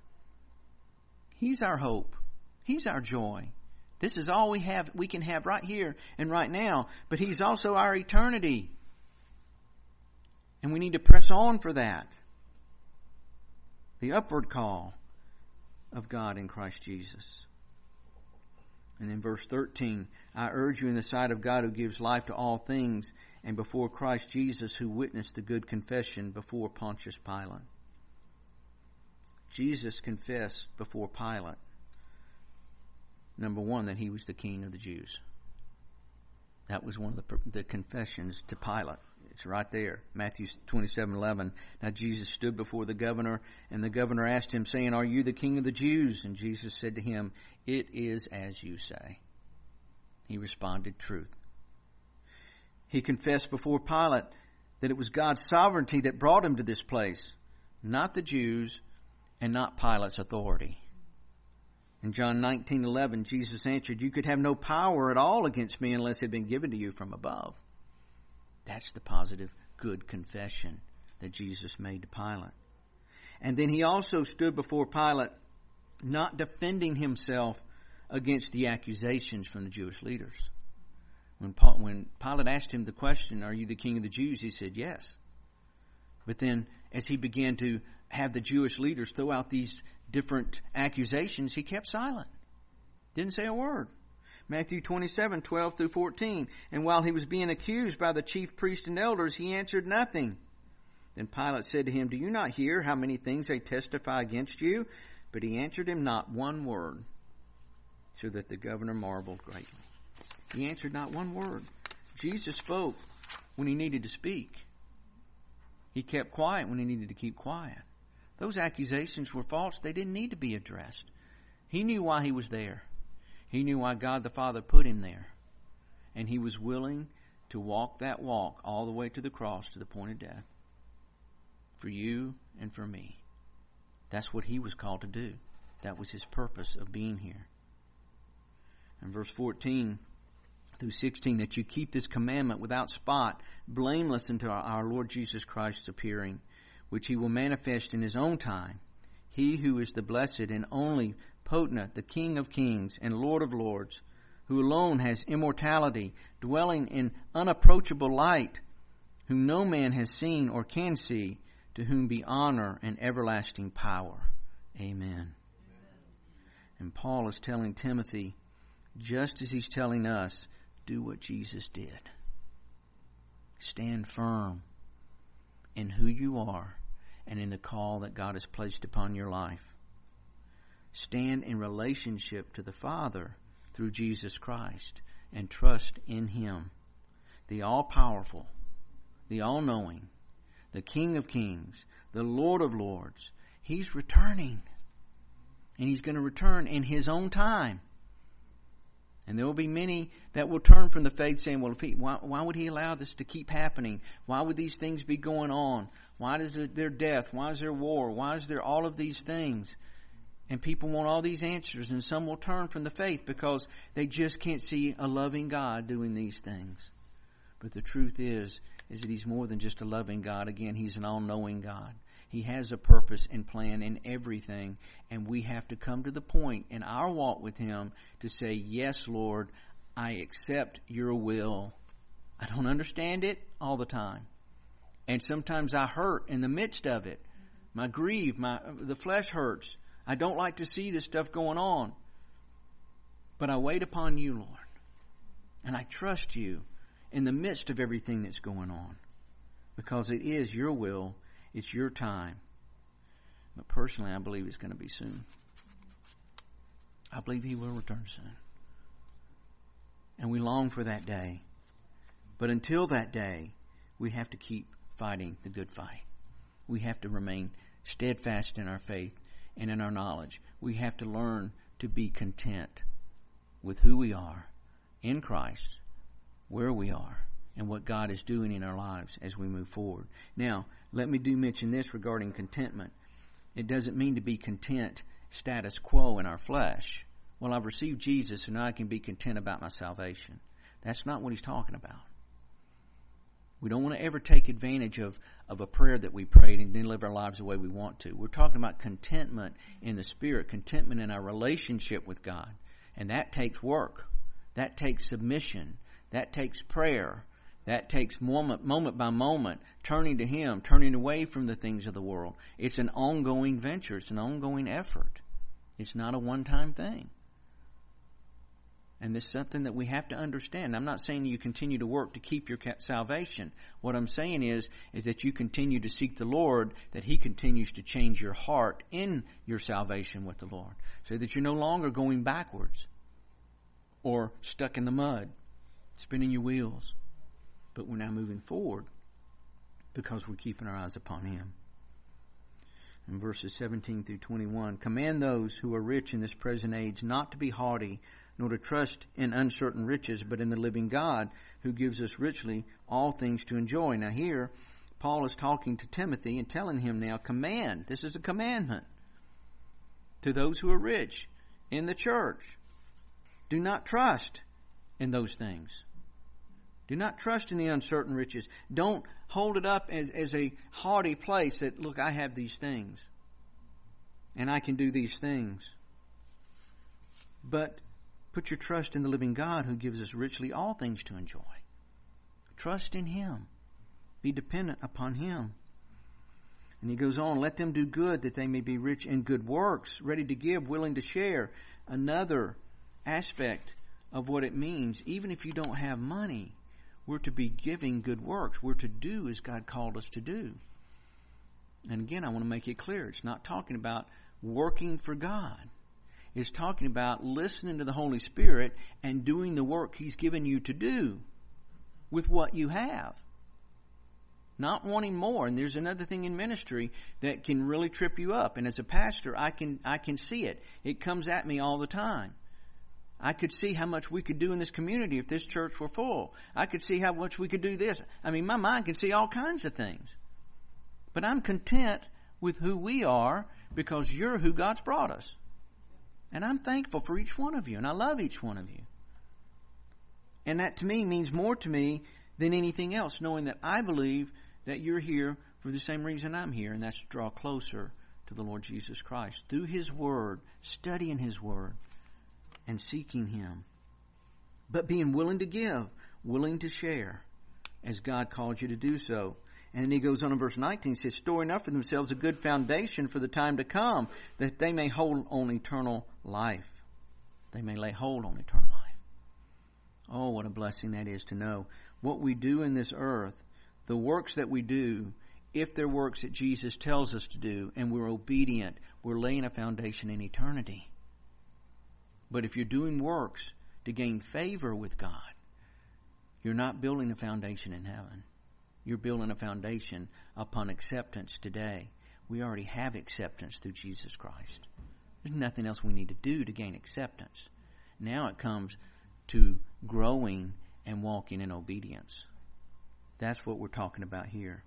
He's our hope. He's our joy. This is all we have, we can have right here and right now. But He's also our eternity. And we need to press on for that. The upward call of God in Christ Jesus. And in verse thirteen, "I urge you in the sight of God who gives life to all things, and before Christ Jesus who witnessed the good confession before Pontius Pilate." Jesus confessed before Pilate, number one, that He was the King of the Jews. That was one of the, the confessions to Pilate. It's right there, Matthew twenty-seven eleven. "Now Jesus stood before the governor, and the governor asked Him, saying, 'Are you the King of the Jews?' And Jesus said to him, 'It is as you say.' He responded, 'Truth.'" He confessed before Pilate that it was God's sovereignty that brought him to this place, not the Jews and not Pilate's authority. In John nineteen eleven, Jesus answered, "You could have no power at all against me unless it had been given to you from above." That's the positive, good confession that Jesus made to Pilate. And then He also stood before Pilate, not defending Himself against the accusations from the Jewish leaders. When, Paul, when Pilate asked Him the question, "Are you the King of the Jews?" He said, "Yes." But then as he began to have the Jewish leaders throw out these different accusations, He kept silent. Didn't say a word. Matthew twenty-seven twelve through fourteen. "And while He was being accused by the chief priests and elders, He answered nothing. Then Pilate said to Him, 'Do you not hear how many things they testify against you?' But He answered him not one word, so that the governor marveled greatly." He answered not one word. Jesus spoke when He needed to speak. He kept quiet when He needed to keep quiet. Those accusations were false. They didn't need to be addressed. He knew why He was there. He knew why God the Father put Him there. And He was willing to walk that walk all the way to the cross, to the point of death, for you and for me. That's what he was called to do. That was his purpose of being here. In verse fourteen through sixteen, that you keep this commandment without spot, blameless until our, our Lord Jesus Christ's appearing, which he will manifest in his own time. He who is the blessed and only potent, the King of kings and Lord of lords, who alone has immortality, dwelling in unapproachable light, whom no man has seen or can see, to whom be honor and everlasting power. Amen. Amen. And Paul is telling Timothy, just as he's telling us, do what Jesus did. Stand firm in who you are and in the call that God has placed upon your life. Stand in relationship to the Father through Jesus Christ and trust in him, the all-powerful, the all-knowing, the King of kings, the Lord of lords. He's returning, and he's going to return in his own time. And there will be many that will turn from the faith saying, well, if he, why, why would he allow this to keep happening? Why would these things be going on? Why is there death? Why is there war? Why is there all of these things? And people want all these answers, and some will turn from the faith because they just can't see a loving God doing these things. But the truth is, is that he's more than just a loving God. Again, he's an all-knowing God. He has a purpose and plan in everything, and we have to come to the point in our walk with him to say, yes, Lord, I accept your will. I don't understand it all the time. And sometimes I hurt in the midst of it. My grief, my the flesh hurts. I don't like to see this stuff going on. But I wait upon you, Lord. And I trust you in the midst of everything that's going on. Because it is your will. It's your time. But personally, I believe it's going to be soon. I believe he will return soon. And we long for that day. But until that day, we have to keep fighting the good fight. We have to remain steadfast in our faith and in our knowledge. We have to learn to be content with who we are in Christ, where we are, and what God is doing in our lives as we move forward. Now, let me do mention this regarding contentment. It doesn't mean to be content status quo in our flesh. Well, I've received Jesus, so now I can be content about my salvation. That's not what he's talking about. We don't want to ever take advantage of, of a prayer that we prayed and then live our lives the way we want to. We're talking about contentment in the Spirit, contentment in our relationship with God. And that takes work. That takes submission. That takes prayer. That takes moment, moment by moment, turning to him, turning away from the things of the world. It's an ongoing venture. It's an ongoing effort. It's not a one-time thing. And this is something that we have to understand. I'm not saying you continue to work to keep your salvation. What I'm saying is, is that you continue to seek the Lord, that he continues to change your heart in your salvation with the Lord. So that you're no longer going backwards or stuck in the mud, spinning your wheels. But we're now moving forward because we're keeping our eyes upon him. In verses seventeen through twenty-one, command those who are rich in this present age not to be haughty, nor to trust in uncertain riches, but in the living God, who gives us richly all things to enjoy. Now here, Paul is talking to Timothy and telling him now, command. This is a commandment to those who are rich in the church. Do not trust in those things. Do not trust in the uncertain riches. Don't hold it up as, as a haughty place that, look, I have these things. And I can do these things. But put your trust in the living God who gives us richly all things to enjoy. Trust in him. Be dependent upon him. And he goes on, let them do good that they may be rich in good works, ready to give, willing to share. Another aspect of what it means, even if you don't have money, we're to be giving good works. We're to do as God called us to do. And again, I want to make it clear. It's not talking about working for God. It's talking about listening to the Holy Spirit and doing the work he's given you to do with what you have. Not wanting more. And there's another thing in ministry that can really trip you up. And as a pastor, I can I can see it. It comes at me all the time. I could see how much we could do in this community if this church were full. I could see how much we could do this. I mean, my mind can see all kinds of things. But I'm content with who we are because you're who God's brought us. And I'm thankful for each one of you, and I love each one of you. And that to me means more to me than anything else, knowing that I believe that you're here for the same reason I'm here, and that's to draw closer to the Lord Jesus Christ through His Word, studying His Word, and seeking Him. But being willing to give, willing to share, as God calls you to do so. And then he goes on in verse nineteen, says, storing up for themselves a good foundation for the time to come, that they may hold on eternal life. They may lay hold on eternal life. Oh, what a blessing that is to know. What we do in this earth, the works that we do, if they're works that Jesus tells us to do, and we're obedient, we're laying a foundation in eternity. But if you're doing works to gain favor with God, you're not building a foundation in heaven. You're building a foundation upon acceptance today. We already have acceptance through Jesus Christ. There's nothing else we need to do to gain acceptance. Now it comes to growing and walking in obedience. That's what we're talking about here.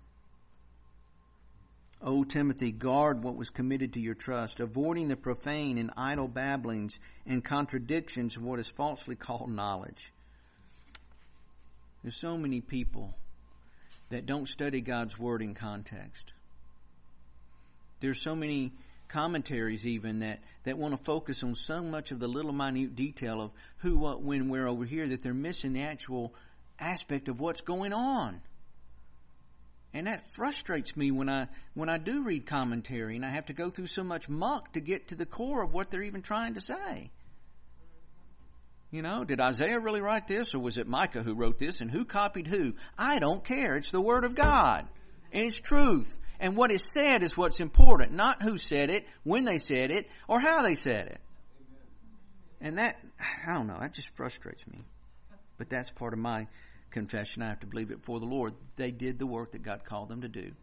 O Timothy, guard what was committed to your trust, avoiding the profane and idle babblings and contradictions of what is falsely called knowledge. There's so many people that don't study God's Word in context. There's so many commentaries even that, that want to focus on so much of the little minute detail of who, what, when, where over here that they're missing the actual aspect of what's going on. And that frustrates me when I when I do read commentary and I have to go through so much muck to get to the core of what they're even trying to say. You know, did Isaiah really write this, or was it Micah who wrote this, and who copied who? I don't care. It's the Word of God, and it's truth. And what is said is what's important, not who said it, when they said it, or how they said it. And that, I don't know, that just frustrates me. But that's part of my confession. I have to believe it before the Lord. They did the work that God called them to do.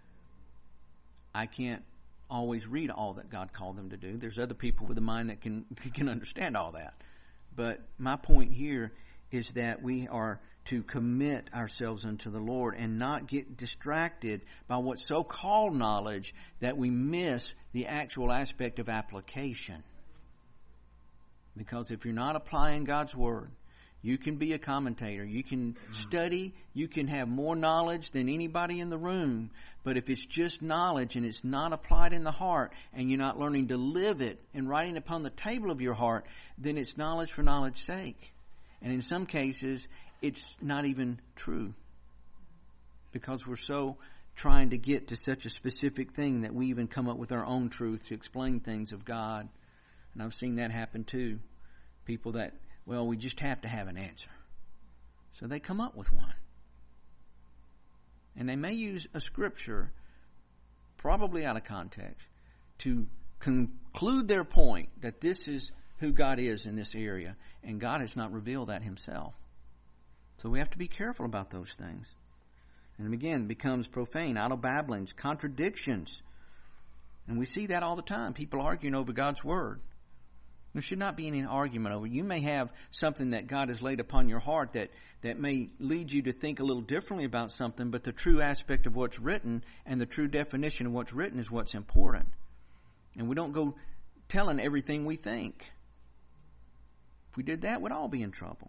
I can't always read all that God called them to do. There's other people with a mind that can can understand all that. But my point here is that we are to commit ourselves unto the Lord and not get distracted by what's so-called knowledge that we miss the actual aspect of application. Because if you're not applying God's Word, you can be a commentator, you can study, you can have more knowledge than anybody in the room. But if it's just knowledge and it's not applied in the heart and you're not learning to live it and writing upon the table of your heart, then it's knowledge for knowledge's sake. And in some cases, it's not even true. Because we're so trying to get to such a specific thing that we even come up with our own truth to explain things of God. And I've seen that happen too. People that, well, we just have to have an answer. So they come up with one. And they may use a scripture, probably out of context, to conclude their point that this is who God is in this area. And God has not revealed that Himself. So we have to be careful about those things. And again, it becomes profane, idle babblings, contradictions. And we see that all the time. People arguing over God's Word. There should not be any argument over it. You may have something that God has laid upon your heart that, that may lead you to think a little differently about something, but the true aspect of what's written and the true definition of what's written is what's important. And we don't go telling everything we think. If we did that, we'd all be in trouble.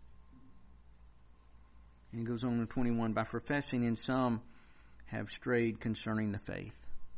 And he goes on to twenty-one, by professing in some have strayed concerning the faith.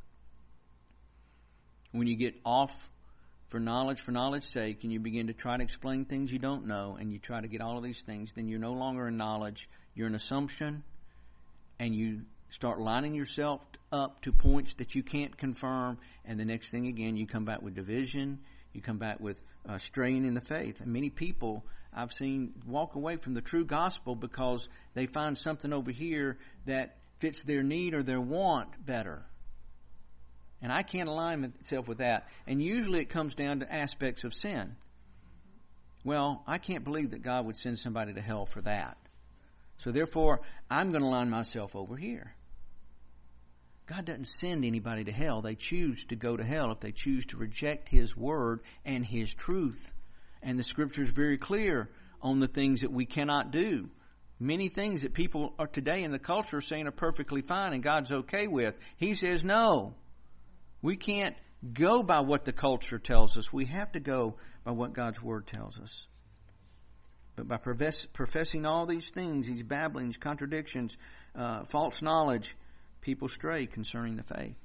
When you get off for knowledge, for knowledge's sake, and you begin to try to explain things you don't know, and you try to get all of these things, then you're no longer in knowledge. You're an assumption, and you start lining yourself up to points that you can't confirm, and the next thing again, you come back with division, you come back with uh, straying in the faith. And many people I've seen walk away from the true gospel because they find something over here that fits their need or their want better. And I can't align myself with that. And usually it comes down to aspects of sin. Well, I can't believe that God would send somebody to hell for that. So therefore, I'm going to line myself over here. God doesn't send anybody to hell. They choose to go to hell if they choose to reject His Word and His truth And the Scripture is very clear on the things that we cannot do. Many things that people are today in the culture are saying are perfectly fine and God's okay with. He says no. We can't go by what the culture tells us. We have to go by what God's Word tells us. But by profess, professing all these things, these babblings, contradictions, uh, false knowledge, people stray concerning the faith.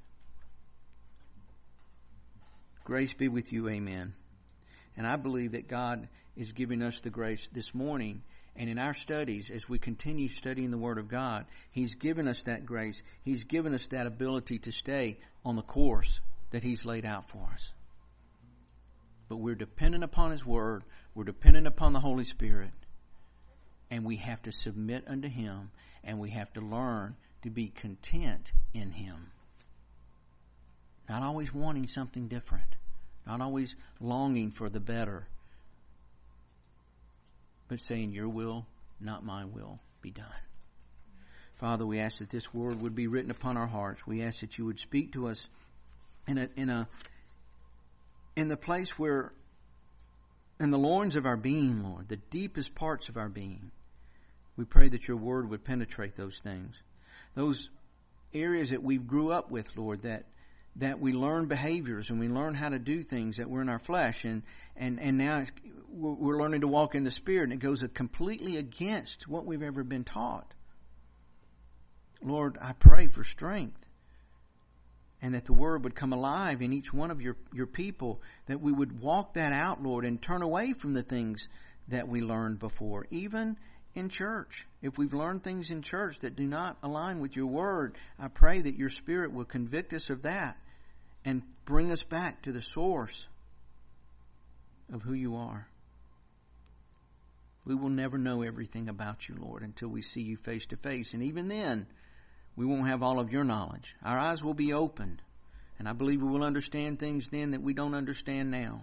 Grace be with you, amen. And I believe that God is giving us the grace this morning, and in our studies, as we continue studying the Word of God, He's given us that grace. He's given us that ability to stay on the course that He's laid out for us. But we're dependent upon His Word. We're dependent upon the Holy Spirit. And we have to submit unto Him, and we have to learn to be content in Him. Not always wanting something different. Not always longing for the better. But saying, your will, not my will, be done. Father, we ask that this word would be written upon our hearts. We ask that you would speak to us in a in a in the place where, in the loins of our being, Lord, the deepest parts of our being. We pray that your word would penetrate those things. Those areas that we grew up with, Lord, that that we learn behaviors and we learn how to do things that were in our flesh, and and and now we're learning to walk in the Spirit, and it goes completely against what we've ever been taught. Lord, I pray for strength, and that the Word would come alive in each one of your, your people, that we would walk that out, Lord, and turn away from the things that we learned before, even in church. If we've learned things in church that do not align with your Word, I pray that your Spirit will convict us of that and bring us back to the source of who you are. We will never know everything about you, Lord, until we see you face to face. And even then, we won't have all of your knowledge. Our eyes will be opened. And I believe we will understand things then that we don't understand now.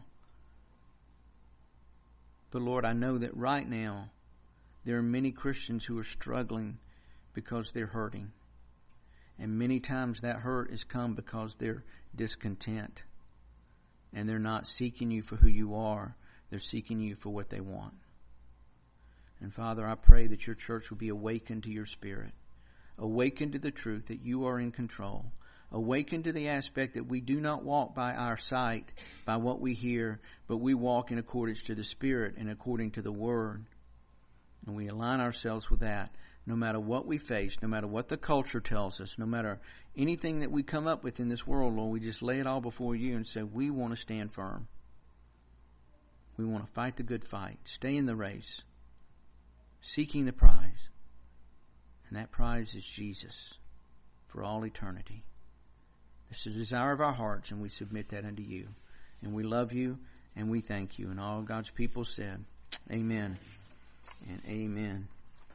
But Lord, I know that right now, there are many Christians who are struggling because they're hurting. And many times that hurt has come because they're discontent. And they're not seeking you for who you are. They're seeking you for what they want. And Father, I pray that your church will be awakened to your Spirit. Awakened to the truth that you are in control. Awakened to the aspect that we do not walk by our sight, by what we hear, but we walk in accordance to the Spirit and according to the Word. And we align ourselves with that, no matter what we face, no matter what the culture tells us, no matter anything that we come up with in this world, Lord, we just lay it all before you and say, we want to stand firm. We want to fight the good fight, stay in the race, seeking the prize. And that prize is Jesus for all eternity. This is the desire of our hearts, and we submit that unto you. And we love you, and we thank you. And all God's people said, amen and amen.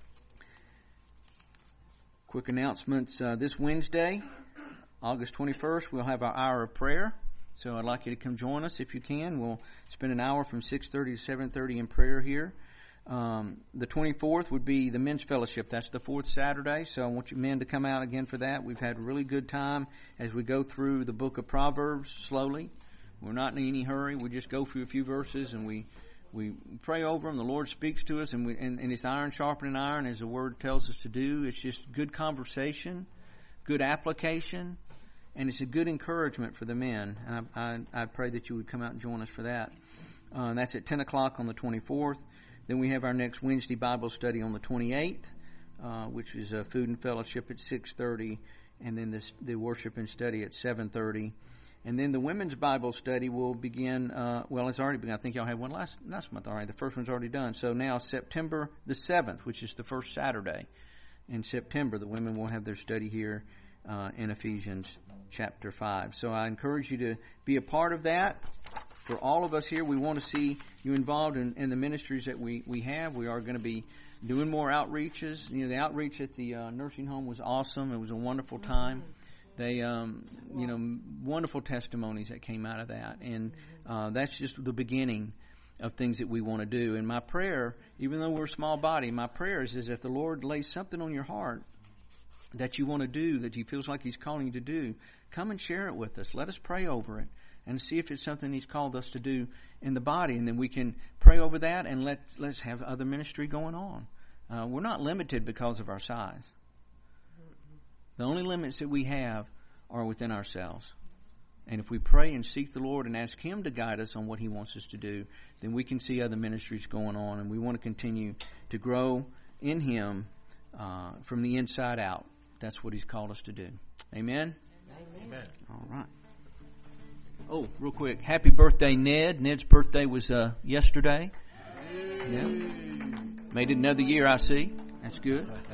Quick announcements. Uh, this Wednesday, August twenty-first, we'll have our hour of prayer. So I'd like you to come join us if you can. We'll spend an hour from six thirty to seven thirty in prayer here. Um, the twenty-fourth would be the men's fellowship. That's the fourth Saturday. So I want you men to come out again for that. We've had a really good time as we go through the book of Proverbs slowly. We're not in any hurry. We just go through a few verses and we we pray over them. The Lord speaks to us, and, we, and, and it's iron sharpening iron, as the Word tells us to do. It's just good conversation, good application, and it's a good encouragement for the men. And I, I, I pray that you would come out and join us for that. Uh, and that's at ten o'clock on the twenty-fourth. Then we have our next Wednesday Bible study on the twenty-eighth, uh, which is a food and fellowship at six thirty, and then this, the worship and study at seven thirty. And then the women's Bible study will begin, uh, well, it's already begun. I think y'all had one last, last month. All right, the first one's already done. So now September the seventh, which is the first Saturday in September, the women will have their study here uh, in Ephesians chapter five. So I encourage you to be a part of that. For all of us here, we want to see you involved in, in the ministries that we, we have. We are going to be doing more outreaches. You know, the outreach at the uh, nursing home was awesome. It was a wonderful time. They, um, you know, wonderful testimonies that came out of that. And uh, that's just the beginning of things that we want to do. And my prayer, even though we're a small body, my prayer is, is that the Lord lays something on your heart that you want to do, that He feels like He's calling you to do, come and share it with us. Let us pray over it and see if it's something He's called us to do in the body, and then we can pray over that and let, let's have other ministry going on. Uh, we're not limited because of our size. The only limits that we have are within ourselves. And if we pray and seek the Lord and ask Him to guide us on what He wants us to do, then we can see other ministries going on, and we want to continue to grow in Him uh, from the inside out. That's what He's called us to do. Amen? Amen. All right. Oh, real quick. Happy birthday, Ned. Ned's birthday was uh, yesterday. Yeah. Made it another year, I see. That's good.